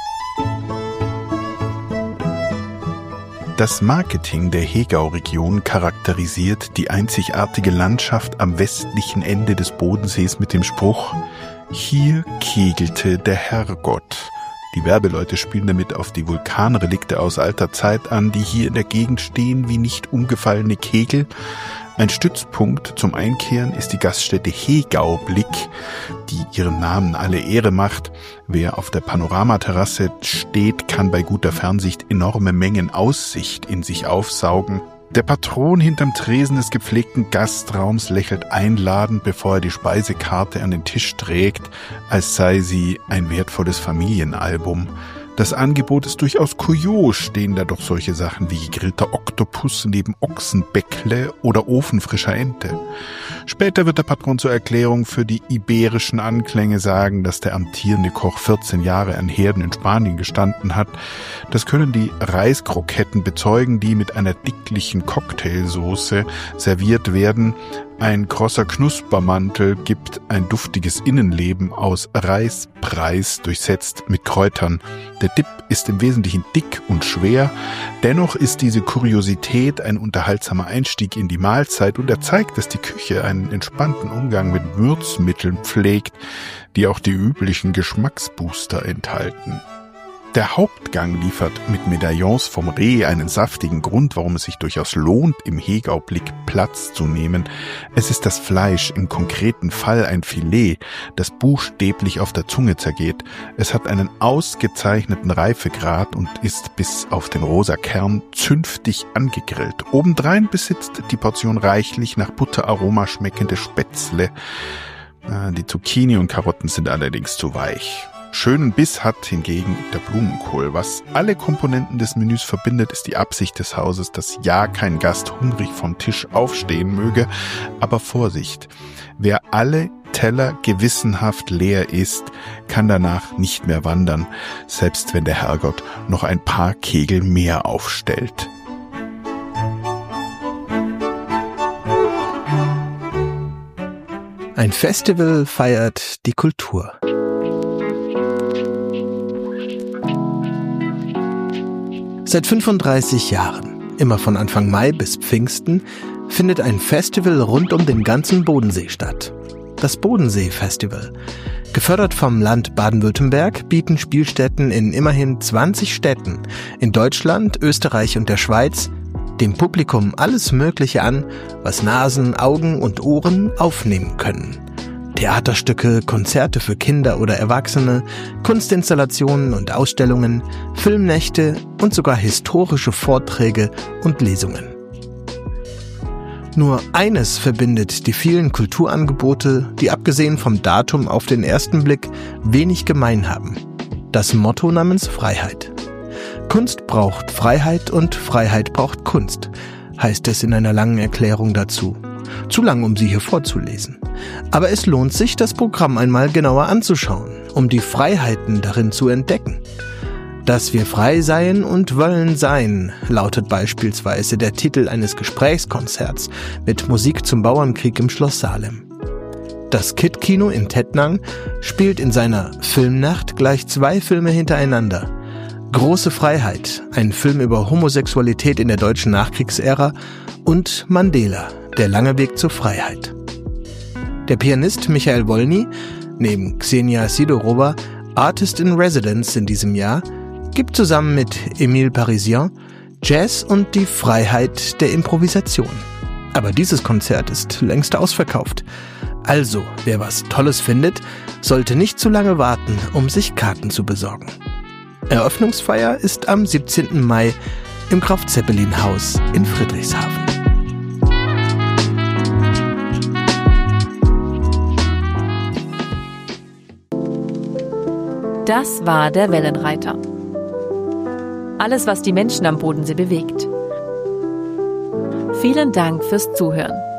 Das Marketing der Hegau-Region charakterisiert die einzigartige Landschaft am westlichen Ende des Bodensees mit dem Spruch: Hier kegelte der Herrgott. Die Werbeleute spielen damit auf die Vulkanrelikte aus alter Zeit an, die hier in der Gegend stehen wie nicht umgefallene Kegel. Ein Stützpunkt zum Einkehren ist die Gaststätte Hegau-Blick, die ihrem Namen alle Ehre macht. Wer auf der Panoramaterrasse steht, kann bei guter Fernsicht enorme Mengen Aussicht in sich aufsaugen. Der Patron hinterm Tresen des gepflegten Gastraums lächelt einladend, bevor er die Speisekarte an den Tisch trägt, als sei sie ein wertvolles Familienalbum. Das Angebot ist durchaus kurios, stehen da doch solche Sachen wie gegrillter Oktopus neben Ochsenbäckle oder ofenfrischer Ente. Später wird der Patron zur Erklärung für die iberischen Anklänge sagen, dass der amtierende Koch vierzehn Jahre an Herden in Spanien gestanden hat. Das können die Reiskroketten bezeugen, die mit einer dicklichen Cocktailsoße serviert werden. Ein krosser Knuspermantel gibt ein duftiges Innenleben aus Reispreis, durchsetzt mit Kräutern. Der Dip ist im Wesentlichen dick und schwer. Dennoch ist diese Kuriosität ein unterhaltsamer Einstieg in die Mahlzeit und er zeigt, dass die Küche einen entspannten Umgang mit Würzmitteln pflegt, die auch die üblichen Geschmacksbooster enthalten. Der Hauptgang liefert mit Medaillons vom Reh einen saftigen Grund, warum es sich durchaus lohnt, im Hegau-Blick Platz zu nehmen. Es ist das Fleisch, im konkreten Fall ein Filet, das buchstäblich auf der Zunge zergeht. Es hat einen ausgezeichneten Reifegrad und ist bis auf den rosa Kern zünftig angegrillt. Obendrein besitzt die Portion reichlich nach Butteraroma schmeckende Spätzle. Die Zucchini und Karotten sind allerdings zu weich. Schönen Biss hat hingegen der Blumenkohl. Was alle Komponenten des Menüs verbindet, ist die Absicht des Hauses, dass ja kein Gast hungrig vom Tisch aufstehen möge. Aber Vorsicht, wer alle Teller gewissenhaft leer isst, kann danach nicht mehr wandern, selbst wenn der Herrgott noch ein paar Kegel mehr aufstellt. Ein Festival feiert die Kultur. Seit fünfunddreißig Jahren, immer von Anfang Mai bis Pfingsten, findet ein Festival rund um den ganzen Bodensee statt. Das Bodensee-Festival. Gefördert vom Land Baden-Württemberg bieten Spielstätten in immerhin zwanzig Städten in Deutschland, Österreich und der Schweiz dem Publikum alles Mögliche an, was Nasen, Augen und Ohren aufnehmen können. Theaterstücke, Konzerte für Kinder oder Erwachsene, Kunstinstallationen und Ausstellungen, Filmnächte und sogar historische Vorträge und Lesungen. Nur eines verbindet die vielen Kulturangebote, die abgesehen vom Datum auf den ersten Blick wenig gemein haben. Das Motto namens Freiheit. Kunst braucht Freiheit und Freiheit braucht Kunst, heißt es in einer langen Erklärung dazu. Zu lang, um sie hier vorzulesen. Aber es lohnt sich, das Programm einmal genauer anzuschauen, um die Freiheiten darin zu entdecken. Dass wir frei seien und wollen sein, lautet beispielsweise der Titel eines Gesprächskonzerts mit Musik zum Bauernkrieg im Schloss Salem. Das Kid-Kino in Tettnang spielt in seiner Filmnacht gleich zwei Filme hintereinander. Große Freiheit, ein Film über Homosexualität in der deutschen Nachkriegsära, und Mandela, der lange Weg zur Freiheit. Der Pianist Michael Wolny, neben Xenia Sidorova Artist in Residence in diesem Jahr, gibt zusammen mit Emile Parisien Jazz und die Freiheit der Improvisation. Aber dieses Konzert ist längst ausverkauft. Also, wer was Tolles findet, sollte nicht zu lange warten, um sich Karten zu besorgen. Eröffnungsfeier ist am siebzehnten Mai im Graf-Zeppelin-Haus in Friedrichshafen. Das war der Wellenreiter. Alles, was die Menschen am Bodensee bewegt. Vielen Dank fürs Zuhören.